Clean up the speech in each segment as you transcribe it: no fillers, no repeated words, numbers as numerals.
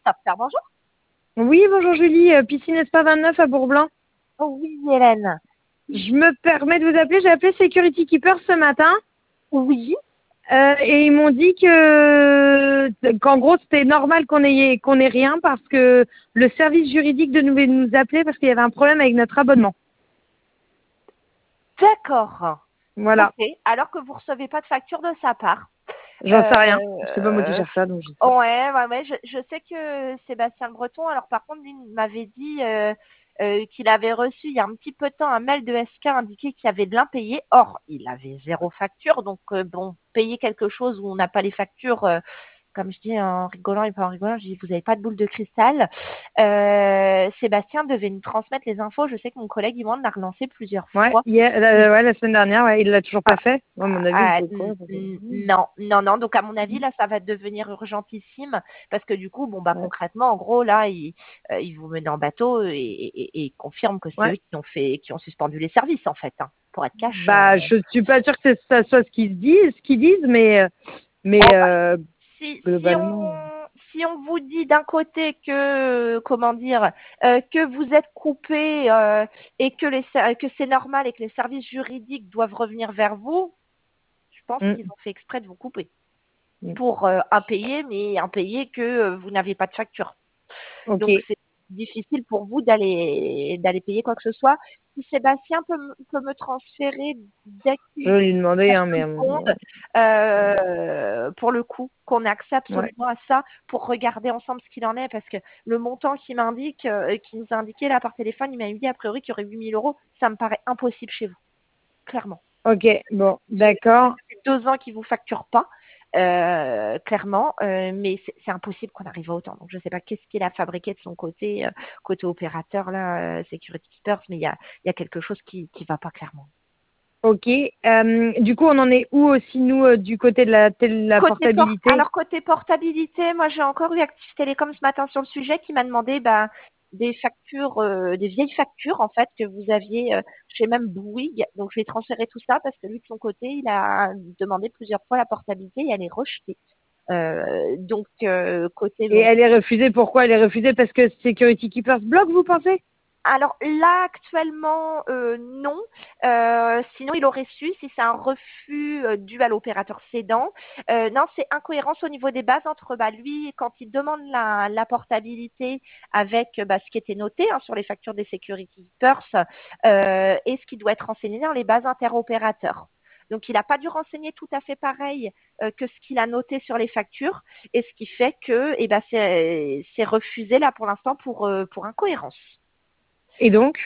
Stopster, bonjour. Oui, bonjour Julie, Piscine Espa 29 à Bourblanc. Oh oui, Hélène. Je me permets de vous appeler, j'ai appelé Security Keeper ce matin Oui. et ils m'ont dit qu'en gros c'était normal qu'on ait rien parce que le service juridique devait nous appeler parce qu'il y avait un problème avec notre abonnement. D'accord. Voilà, Ok. Alors que vous recevez pas de facture de sa part. j'en sais rien. C'est pas moi qui Euh, gère ça, donc je sais pas. ouais. Je sais que Sébastien Le Breton, alors par contre, lui m'avait dit qu'il avait reçu il y a un petit peu de temps un mail de SK indiqué qu'il y avait de l'impayé. Or, il avait zéro facture. Donc, bon, payer quelque chose où on n'a pas les factures, comme je dis en rigolant et pas en rigolant, je dis vous n'avez pas de boule de cristal. Sébastien devait nous transmettre les infos. Je sais que mon collègue Yvan l'a relancé plusieurs Ouais, fois. ouais, la semaine dernière, ouais, il l'a toujours pas fait. Moi, à mon avis, il fait quoi? Non. Donc à mon avis là, ça va devenir urgentissime parce que du coup, bon bah Ouais. concrètement, en gros là, ils vous menent en bateau et ils confirment que c'est Ouais. eux qui ont suspendu les services en fait. Hein, pour être cash. Bah, je suis pas sûre que ça soit ce qu'ils disent, Oh, mais bah, si globalement. si on vous dit d'un côté que comment dire que vous êtes coupé et que c'est normal et que les services juridiques doivent revenir vers vous, je pense qu'ils ont fait exprès de vous couper pour impayé, mais impayé que vous n'avez pas de facture. Ok, Donc c'est difficile pour vous d'aller payer quoi que ce soit. Si Sébastien peut me transférer dès je qu'il vais lui demander, hein, mais secondes, pour le coup, qu'on ait accès ouais. absolument à ça pour regarder ensemble ce qu'il en est, parce que le montant qui nous a indiqué là par téléphone, il m'a dit a priori qu'il y aurait 8 000 euros, ça me paraît impossible chez vous, clairement. Ok, bon, Ça d'accord. fait 2 ans qu'ils vous facturent pas, clairement, mais c'est impossible qu'on arrive à autant. Donc je sais pas qu'est-ce qu'il a fabriqué de son côté, côté opérateur là, Security Keepers, mais il y a quelque chose qui va pas clairement. Ok. Du coup, on en est où aussi, nous, du côté de la portabilité? Côté portabilité, moi j'ai encore eu Active Télécom ce matin sur le sujet qui m'a demandé des factures, des vieilles factures en fait que vous aviez chez même Bouygues. Donc je vais transférer tout ça parce que lui de son côté, il a demandé plusieurs fois la portabilité et elle est rejetée. Côté Et bon. elle est refusée, pourquoi elle est refusée? Parce que Security Keepers bloque, vous pensez? Alors là actuellement non. Sinon il aurait su si c'est un refus dû à l'opérateur cédant. Non, c'est incohérence au niveau des bases entre lui quand il demande la portabilité avec ce qui était noté sur les factures des security keepers et ce qui doit être renseigné dans les bases interopérateurs. Donc, il n'a pas dû renseigner tout à fait pareil que ce qu'il a noté sur les factures, et ce qui fait que c'est refusé là pour l'instant pour incohérence. Et donc?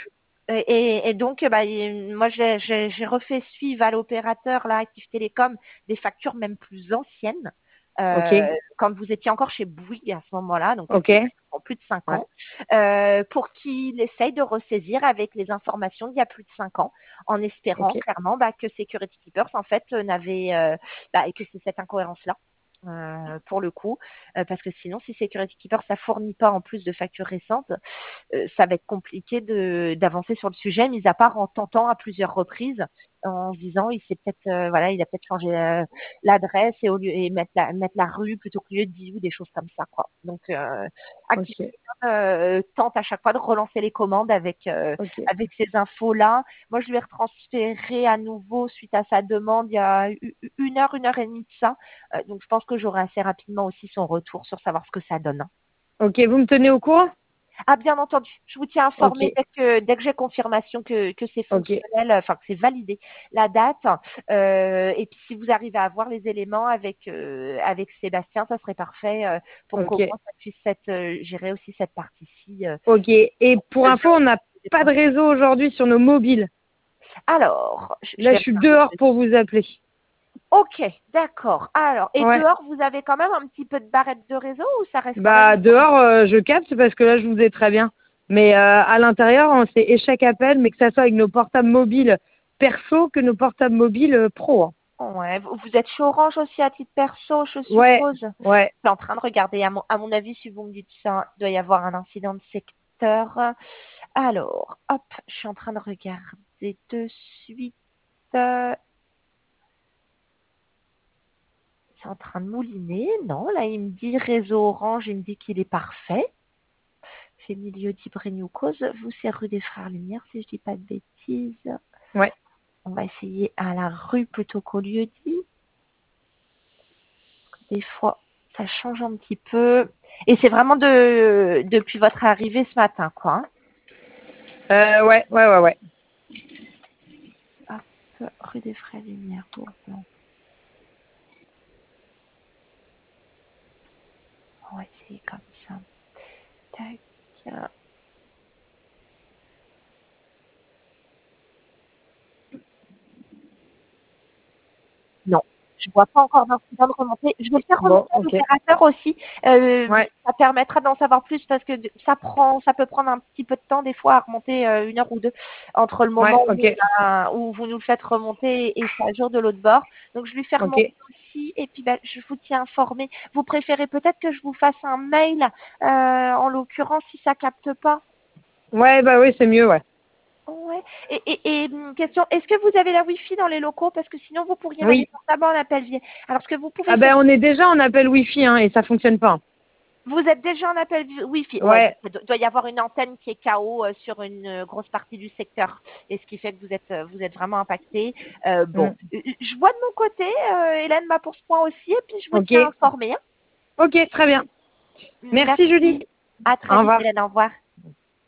Et donc, moi, j'ai refait suivre à l'opérateur, là, Active Télécom, des factures même plus anciennes, Ok, quand vous étiez encore chez Bouygues à ce moment-là, donc qui ok. ont plus de 5 Ouais, ans, pour qu'il essaye de ressaisir avec les informations d'il y a plus de 5 ans, en espérant ok. clairement que Security Keepers, en fait, et que c'est cette incohérence-là. Pour le coup, parce que sinon, si Security Keeper ça fournit pas en plus de factures récentes, ça va être compliqué d'avancer sur le sujet, mis à part en tentant à plusieurs reprises, en se disant il s'est peut-être il a peut-être changé l'adresse et au lieu et mettre la rue plutôt que lieu de vie ou des choses comme ça quoi. Donc Ok, Activité tente à chaque fois de relancer les commandes ok. avec ces infos là. Moi je lui ai retransféré à nouveau suite à sa demande il y a 1 heure et demie de ça. Donc je pense que j'aurai assez rapidement aussi son retour sur savoir ce que ça donne. Hein. Ok, vous me tenez au courant? Ah, bien entendu, je vous tiens Ok, informé dès que j'ai confirmation que c'est ok, fonctionnel, enfin que c'est validé la date. Et puis si vous arrivez à avoir les éléments avec Sébastien, ça serait parfait pour qu'au ok, moins ça puisse être gérer aussi cette partie-ci. ok. Et pour info, on n'a pas de Valider. réseau aujourd'hui sur nos mobiles. Alors, je Là, vais je suis regarder dehors pour vous appeler. Ok, d'accord. Alors, et Ouais. dehors, vous avez quand même un petit peu de barrette de réseau ou ça reste quand même Bah dehors, je capte parce que là je vous ai très bien. Mais à l'intérieur, c'est échec appel, mais que ça soit avec nos portables mobiles perso que nos portables mobiles pro. Hein. Ouais, vous êtes chez Orange aussi à titre perso, je Ouais, suppose. Je ouais. suis en train de regarder. À mon avis, si vous me dites ça, il doit y avoir un incident de secteur. Alors, hop, je suis en train de regarder de suite. C'est en train de mouliner. Non, là, il me dit réseau orange, il me dit qu'il est parfait. C'est milieu d'Ibrenucos. Vous, c'est rue des Frères Lumière, si je dis pas de bêtises. Ouais. On va essayer à la rue plutôt qu'au lieu dit. Des fois, ça change un petit peu. Et c'est vraiment depuis votre arrivée ce matin, quoi. Ouais. Hop, rue des Frères Lumière, Bourbon. On va essayer comme ça. Tac. Non, je vois pas encore d'incident de remontée. Je vais le faire remonter Bon, à ok. l'opérateur aussi. Ouais. Ça permettra d'en savoir plus parce que ça peut prendre un petit peu de temps des fois à remonter 1 heure ou deux entre le Ouais, moment ok. où vous nous le faites remonter et c'est à jour de l'autre bord. Donc je lui fais Ok. remonter aussi et puis je vous tiens informé. Vous préférez peut-être que je vous fasse un mail en l'occurrence si ça capte pas. Ouais, bah oui, c'est mieux, ouais. Ouais. Et question, est-ce que vous avez la Wi-Fi dans les locaux? Parce que sinon, vous pourriez m'aller Oui. portable en appel via. Alors, ce que vous pouvez Ah faire, ben, on est déjà en appel Wi-Fi, hein, et ça fonctionne pas. vous êtes déjà en appel Wi-Fi. Ouais, Ouais. il doit y avoir une antenne qui est KO sur une grosse partie du secteur. Et ce qui fait que vous êtes vraiment impacté. Bon, Mm. je vois de mon côté, Hélène m'a pour ce point aussi, et puis je vous Ok. tiens informé. Hein. Ok, très bien. Merci, Julie. Merci. À très Au vite, revoir. Hélène. Au revoir.